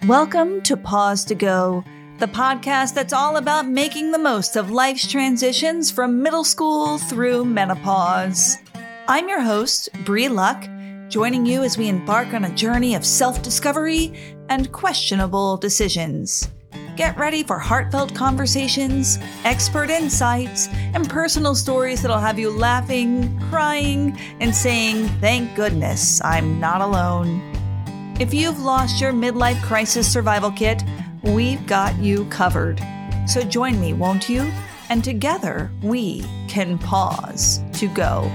Welcome to Pause to Go, the podcast that's all about making the most of life's transitions from middle school through menopause. I'm your host, Bree Luck, joining you as we embark on a journey of self-discovery and questionable decisions. Get ready for heartfelt conversations, expert insights, and personal stories that'll have you laughing, crying, and saying, "Thank goodness I'm not alone." If you've lost your midlife crisis survival kit, we've got you covered. So join me, won't you? And together we can pause to go.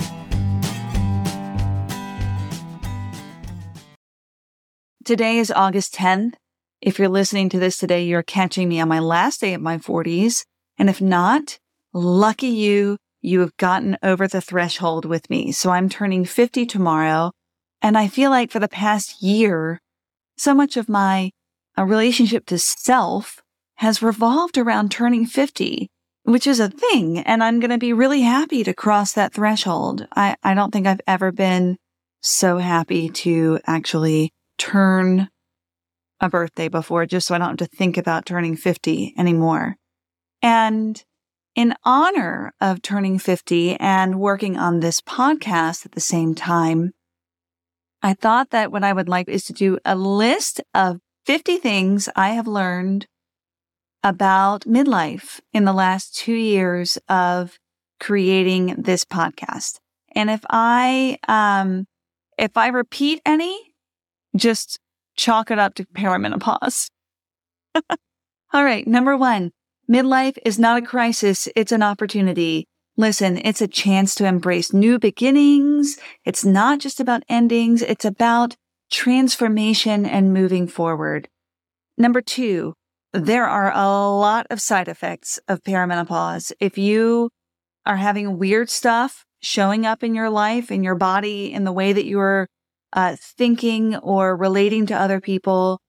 Today is August 10th. If you're listening to this today, you're catching me on my last day of my 40s. And if not, lucky you, you have gotten over the threshold with me. So I'm turning 50 tomorrow. And I feel like for the past year, so much of my relationship to self has revolved around turning 50, which is a thing. And I'm going to be really happy to cross that threshold. I don't think I've ever been so happy to actually turn a birthday before, just so I don't have to think about turning 50 anymore. And in honor of turning 50 and working on this podcast at the same time, I thought that what I would like is to do a list of 50 things I have learned about midlife in the last 2 years of creating this podcast. And if I repeat any, just chalk it up to perimenopause. All right. Number 1, midlife is not a crisis. It's an opportunity. Listen, it's a chance to embrace new beginnings. It's not just about endings. It's about transformation and moving forward. Number 2, there are a lot of side effects of perimenopause. If you are having weird stuff showing up in your life, in your body, in the way that you're thinking or relating to other people,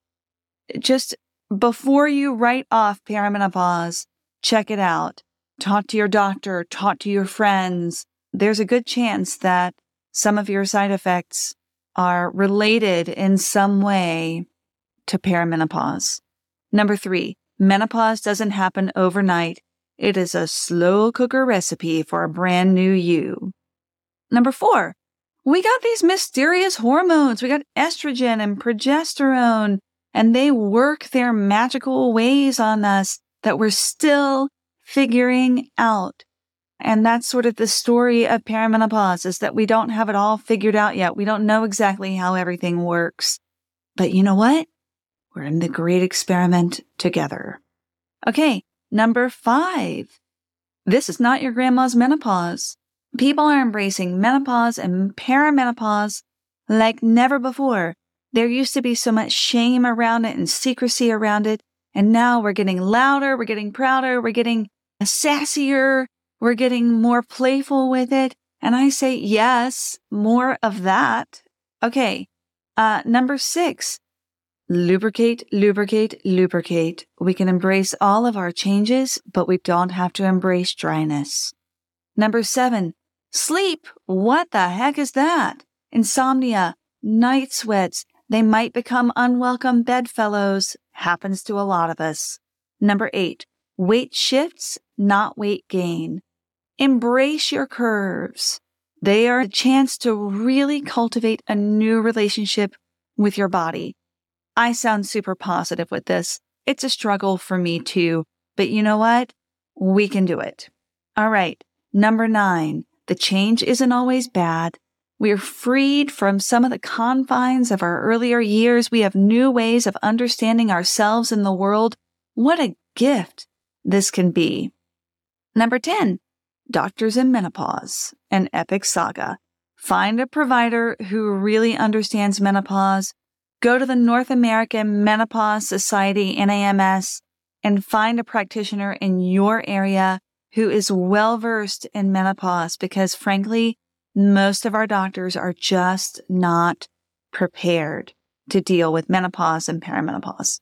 just before you write off perimenopause, check it out. Talk to your doctor, talk to your friends. There's a good chance that some of your side effects are related in some way to perimenopause. Number 3, menopause doesn't happen overnight. It is a slow cooker recipe for a brand new you. Number 4, we got these mysterious hormones. We got estrogen and progesterone, and they work their magical ways on us that we're still figuring out. And that's sort of the story of perimenopause, is that we don't have it all figured out yet. We don't know exactly how everything works. But you know what? We're in the great experiment together. Okay, number 5. This is not your grandma's menopause. People are embracing menopause and perimenopause like never before. There used to be so much shame around it and secrecy around it. And now we're getting louder, we're getting prouder, we're getting sassier, we're getting more playful with it. And I say, yes, more of that. Okay. Number 6, lubricate, lubricate, lubricate. We can embrace all of our changes, but we don't have to embrace dryness. Number 7, sleep. What the heck is that? Insomnia, night sweats. They might become unwelcome bedfellows. Happens to a lot of us. Number 8, weight shifts, not weight gain. Embrace your curves. They are a chance to really cultivate a new relationship with your body. I sound super positive with this. It's a struggle for me too, but you know what? We can do it. All right. Number 9, the change isn't always bad. We are freed from some of the confines of our earlier years. We have new ways of understanding ourselves and the world. What a gift this can be. Number 10, doctors in menopause, an epic saga. Find a provider who really understands menopause. Go to the North American Menopause Society, NAMS, and find a practitioner in your area who is well-versed in menopause, because frankly, most of our doctors are just not prepared to deal with menopause and perimenopause.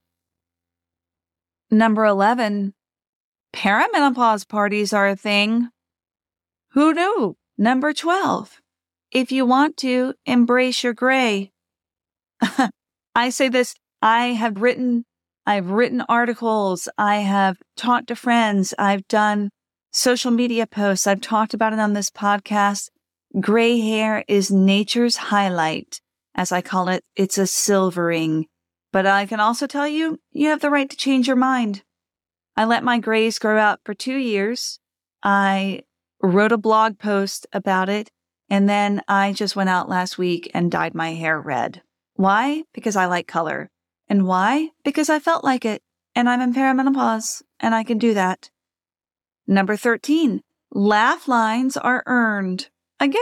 Number 11, perimenopause parties are a thing. Who knew? Number 12, if you want to, embrace your gray. I say this I've written articles. I have talked to friends. I've done social media posts. I've talked about it on this podcast. Gray hair is nature's highlight, as I call it. It's a silvering. But I can also tell you, you have the right to change your mind. I let my grays grow out for 2 years. I wrote a blog post about it. And then I just went out last week and dyed my hair red. Why? Because I like color. And why? Because I felt like it. And I'm in perimenopause, and I can do that. Number 13, laugh lines are earned. Again,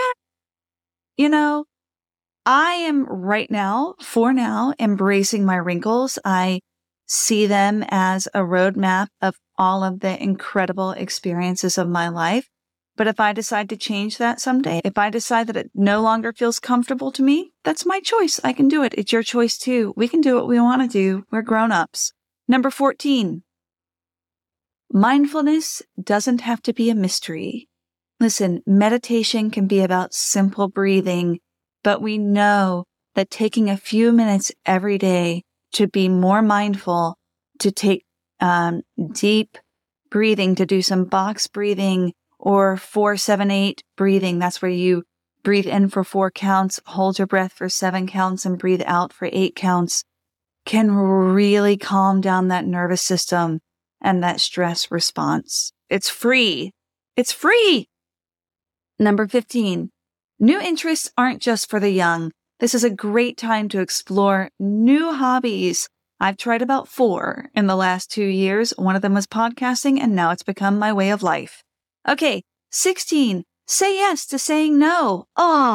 I am right now, for now, embracing my wrinkles. I see them as a roadmap of all of the incredible experiences of my life. But if I decide to change that someday, if I decide that it no longer feels comfortable to me, that's my choice. I can do it. It's your choice too. We can do what we want to do. We're grown-ups. Number 14, mindfulness doesn't have to be a mystery. Listen, meditation can be about simple breathing, but we know that taking a few minutes every day to be more mindful, to take deep breathing, to do some box breathing, or 4-7-8 breathing. That's where you breathe in for 4 counts, hold your breath for 7 counts, and breathe out for 8 counts, can really calm down that nervous system and that stress response. It's free. It's free. Number 15, new interests aren't just for the young. This is a great time to explore new hobbies. I've tried about 4 in the last 2 years. One of them was podcasting, and now it's become my way of life. Okay, 16, say yes to saying no.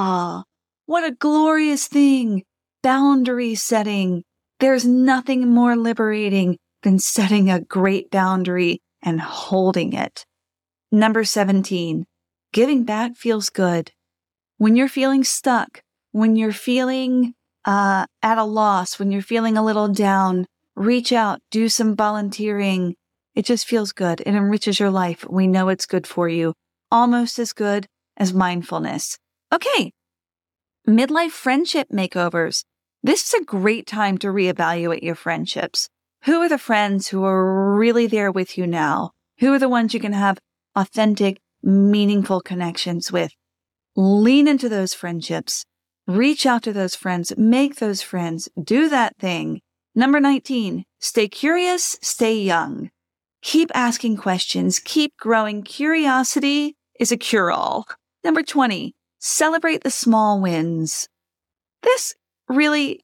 What a glorious thing. Boundary setting. There's nothing more liberating than setting a great boundary and holding it. Number 17, giving back feels good. When you're feeling stuck, when you're feeling at a loss, when you're feeling a little down, reach out, do some volunteering. It just feels good. It enriches your life. We know it's good for you. Almost as good as mindfulness. Okay. Midlife friendship makeovers. This is a great time to reevaluate your friendships. Who are the friends who are really there with you now? Who are the ones you can have authentic, meaningful connections with? Lean into those friendships. Reach out to those friends. Make those friends. Do that thing. Number 19, stay curious, stay young. Keep asking questions. Keep growing. Curiosity is a cure-all. Number 20, celebrate the small wins. This really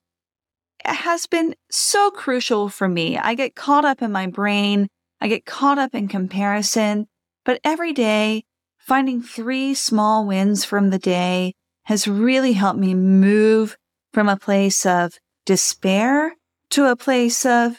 has been so crucial for me. I get caught up in my brain. I get caught up in comparison. But every day, finding 3 small wins from the day has really helped me move from a place of despair to a place of,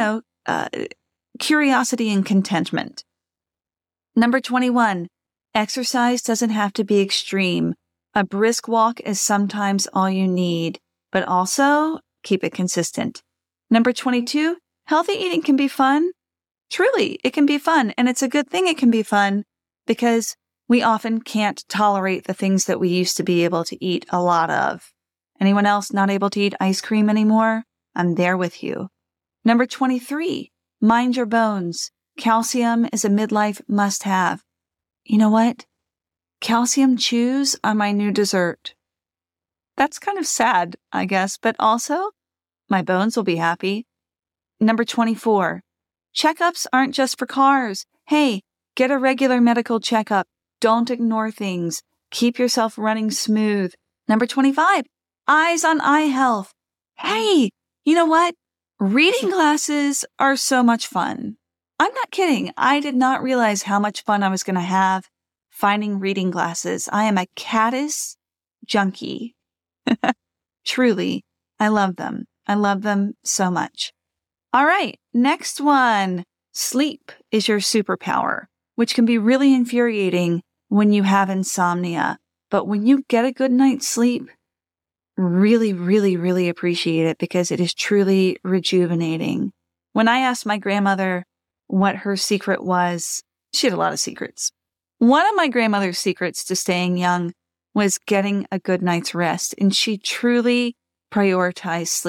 curiosity and contentment. Number 21, exercise doesn't have to be extreme. A brisk walk is sometimes all you need, but also keep it consistent. Number 22, healthy eating can be fun. Truly, it can be fun. And it's a good thing it can be fun because we often can't tolerate the things that we used to be able to eat a lot of. Anyone else not able to eat ice cream anymore? I'm there with you. Number 23, mind your bones. Calcium is a midlife must-have. You know what? Calcium chews are my new dessert. That's kind of sad, I guess, but also my bones will be happy. Number 24, checkups aren't just for cars. Hey, get a regular medical checkup. Don't ignore things. Keep yourself running smooth. Number 25, eyes on eye health. Hey, you know what? Reading glasses are so much fun. I'm not kidding. I did not realize how much fun I was going to have finding reading glasses. I am a caddis junkie. Truly, I love them. I love them so much. All right, next one. Sleep is your superpower, which can be really infuriating when you have insomnia. But when you get a good night's sleep, really, really, really appreciate it because it is truly rejuvenating. When I asked my grandmother what her secret was, she had a lot of secrets. One of my grandmother's secrets to staying young was getting a good night's rest, and she truly prioritized sleep.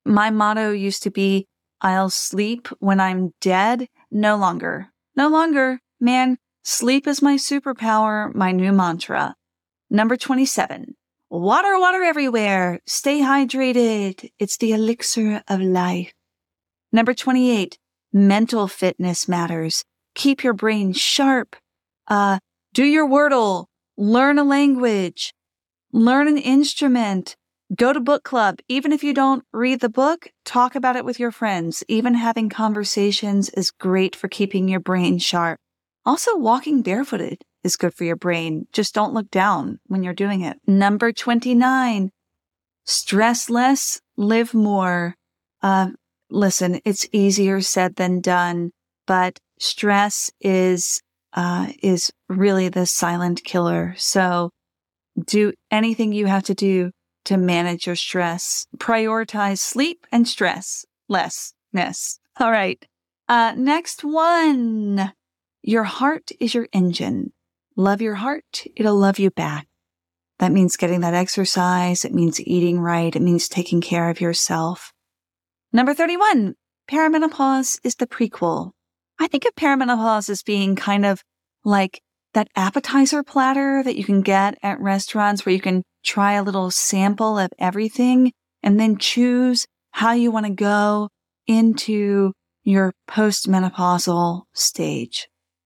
My motto used to be, I'll sleep when I'm dead. No longer. No longer. Man, sleep is my superpower, my new mantra. Number 27. Water, water everywhere. Stay hydrated. It's the elixir of life. Number 28. Mental fitness matters. Keep your brain sharp. Do your Wordle. Learn a language. Learn an instrument. Go to book club. Even if you don't read the book, talk about it with your friends. Even having conversations is great for keeping your brain sharp. Also, walking barefooted is good for your brain. Just don't look down when you're doing it. Number 29, stress less, live more. Listen, it's easier said than done, but stress is really the silent killer. So do anything you have to do to manage your stress. Prioritize sleep and stress lessness. All right. Next one. Your heart is your engine. Love your heart. It'll love you back. That means getting that exercise. It means eating right. It means taking care of yourself. Number 31, perimenopause is the prequel. I think of perimenopause as being kind of like that appetizer platter that you can get at restaurants where you can try a little sample of everything and then choose how you want to go into your postmenopausal stage.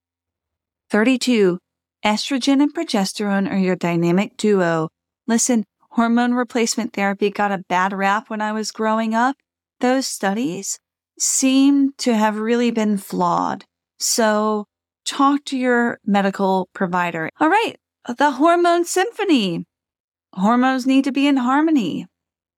32, estrogen and progesterone are your dynamic duo. Listen, hormone replacement therapy got a bad rap when I was growing up. Those studies seem to have really been flawed. So talk to your medical provider. All right, the hormone symphony. Hormones need to be in harmony.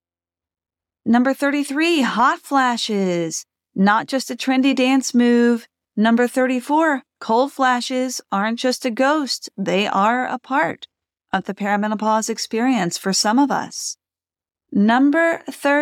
Number 33, hot flashes. Not just a trendy dance move. Number 34, cold flashes aren't just a ghost. They are a part of the perimenopause experience for some of us. Number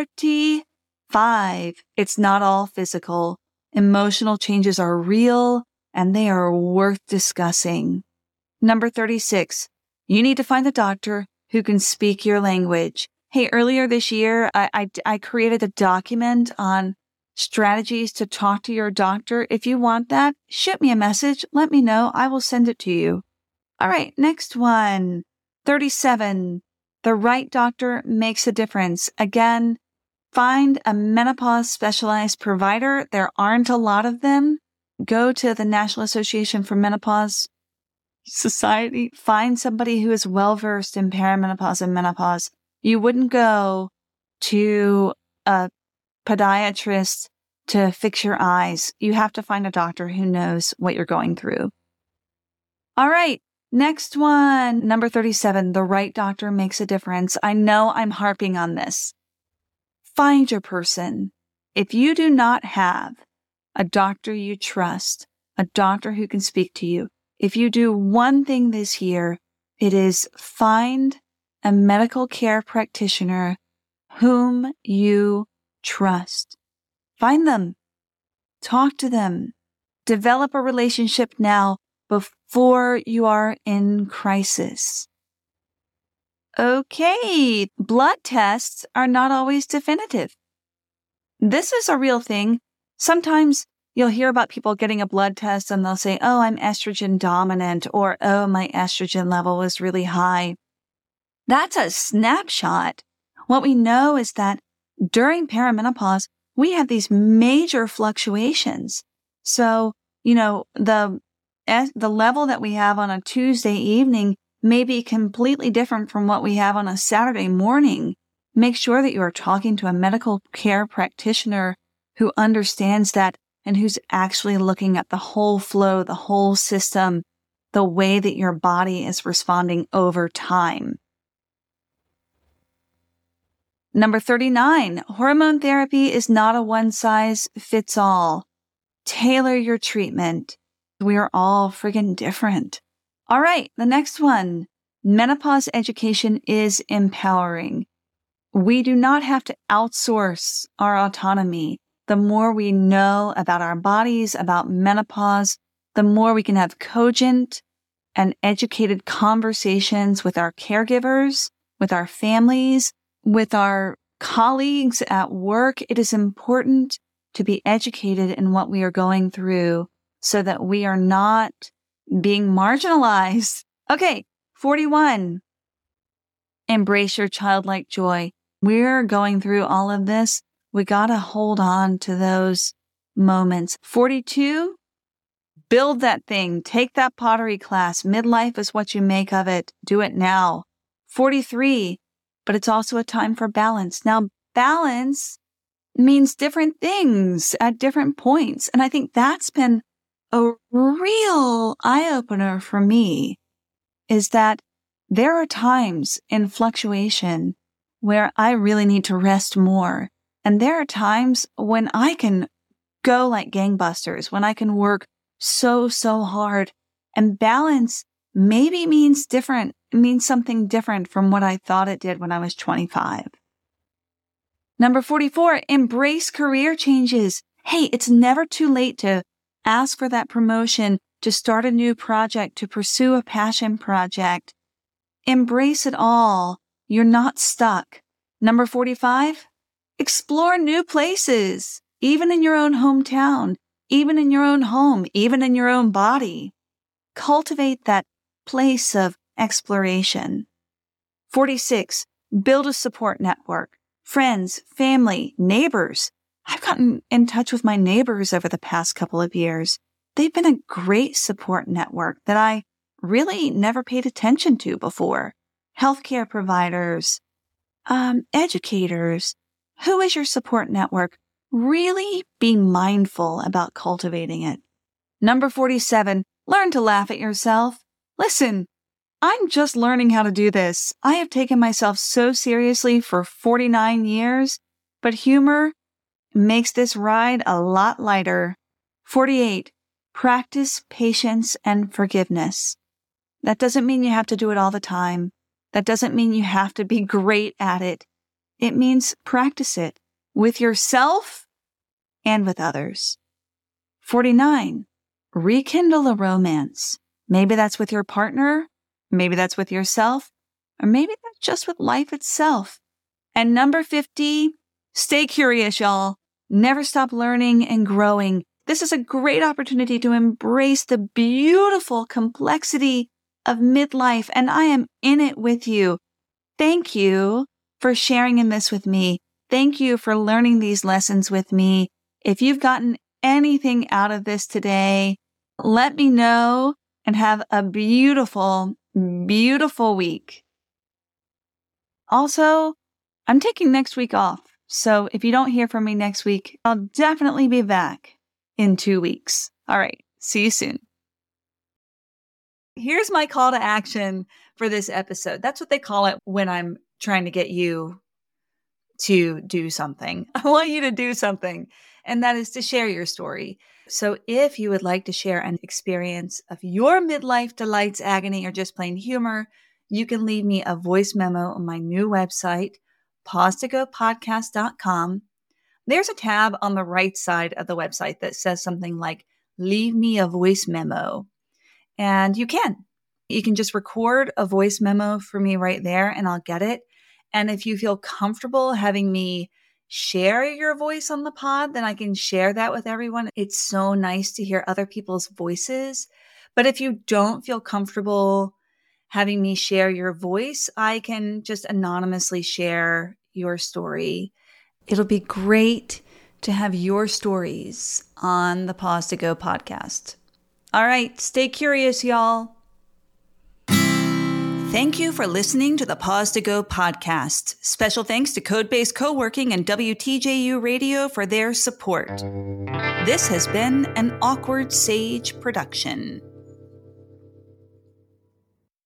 35, it's not all physical. Emotional changes are real and they are worth discussing. Number 36, you need to find a doctor who can speak your language. Hey, earlier this year, I created a document on strategies to talk to your doctor. If you want that, shoot me a message. Let me know. I will send it to you. All right, next one. 37. The right doctor makes a difference. Again, find a menopause specialized provider. There aren't a lot of them. Go to the National Association for Menopause Society. Find somebody who is well-versed in perimenopause and menopause. You wouldn't go to a podiatrist to fix your eyes. You have to find a doctor who knows what you're going through. All right. Next one. Number 37. The right doctor makes a difference. I know I'm harping on this. Find your person. If you do not have a doctor you trust, a doctor who can speak to you, if you do one thing this year, it is find a medical care practitioner whom you trust. Find them. Talk to them. Develop a relationship now before you are in crisis. Okay, blood tests are not always definitive. This is a real thing. Sometimes you'll hear about people getting a blood test and they'll say, oh, I'm estrogen dominant, or oh, my estrogen level is really high. That's a snapshot. What we know is that during perimenopause, we have these major fluctuations. So, the level that we have on a Tuesday evening may be completely different from what we have on a Saturday morning. Make sure that you are talking to a medical care practitioner who understands that and who's actually looking at the whole flow, the whole system, the way that your body is responding over time. Number 39, hormone therapy is not a one-size-fits-all. Tailor your treatment. We are all friggin' different. All right, the next one. Menopause education is empowering. We do not have to outsource our autonomy. The more we know about our bodies, about menopause, the more we can have cogent and educated conversations with our caregivers, with our families, with our colleagues at work, it is important to be educated in what we are going through so that we are not being marginalized. Okay, 41. Embrace your childlike joy. We're going through all of this. We got to hold on to those moments. 42. Build that thing. Take that pottery class. Midlife is what you make of it. Do it now. 43. But it's also a time for balance. Now, balance means different things at different points. And I think that's been a real eye-opener for me, is that there are times in fluctuation where I really need to rest more. And there are times when I can go like gangbusters, when I can work so hard. And balance maybe means something different from what I thought it did when I was 25. Number 44, embrace career changes. Hey, it's never too late to ask for that promotion, to start a new project, to pursue a passion project. Embrace it all. You're not stuck. Number 45, explore new places, even in your own hometown, even in your own home, even in your own body. Cultivate that place of exploration. 46, build a support network. Friends, family, neighbors. I've gotten in touch with my neighbors over the past couple of years. They've been a great support network that I really never paid attention to before. Healthcare providers, educators. Who is your support network? Really be mindful about cultivating it. Number 47, learn to laugh at yourself. Listen, I'm just learning how to do this. I have taken myself so seriously for 49 years, but humor makes this ride a lot lighter. 48, practice patience and forgiveness. That doesn't mean you have to do it all the time. That doesn't mean you have to be great at it. It means practice it with yourself and with others. 49, rekindle a romance. Maybe that's with your partner. Maybe that's with yourself, or maybe that's just with life itself. And number 50, stay curious, y'all. Never stop learning and growing. This is a great opportunity to embrace the beautiful complexity of midlife, and I am in it with you. Thank you for sharing in this with me. Thank you for learning these lessons with me. If you've gotten anything out of this today, let me know and have a beautiful week. Also, I'm taking next week off. So if you don't hear from me next week, I'll definitely be back in 2 weeks. All right. See you soon. Here's my call to action for this episode. That's what they call it when I'm trying to get you to do something. I want you to do something, and that is to share your story. So if you would like to share an experience of your midlife delights, agony, or just plain humor, you can leave me a voice memo on my new website, pausetogopodcast.com. There's a tab on the right side of the website that says something like, leave me a voice memo. And you can just record a voice memo for me right there and I'll get it. And if you feel comfortable having me share your voice on the pod, then I can share that with everyone. It's so nice to hear other people's voices. But if you don't feel comfortable having me share your voice, I can just anonymously share your story. It'll be great to have your stories on the Pause to Go podcast. All right, stay curious, y'all. Thank you for listening to the Pause to Go podcast. Special thanks to Codebase Co-working and WTJU Radio for their support. This has been an Awkward Sage production.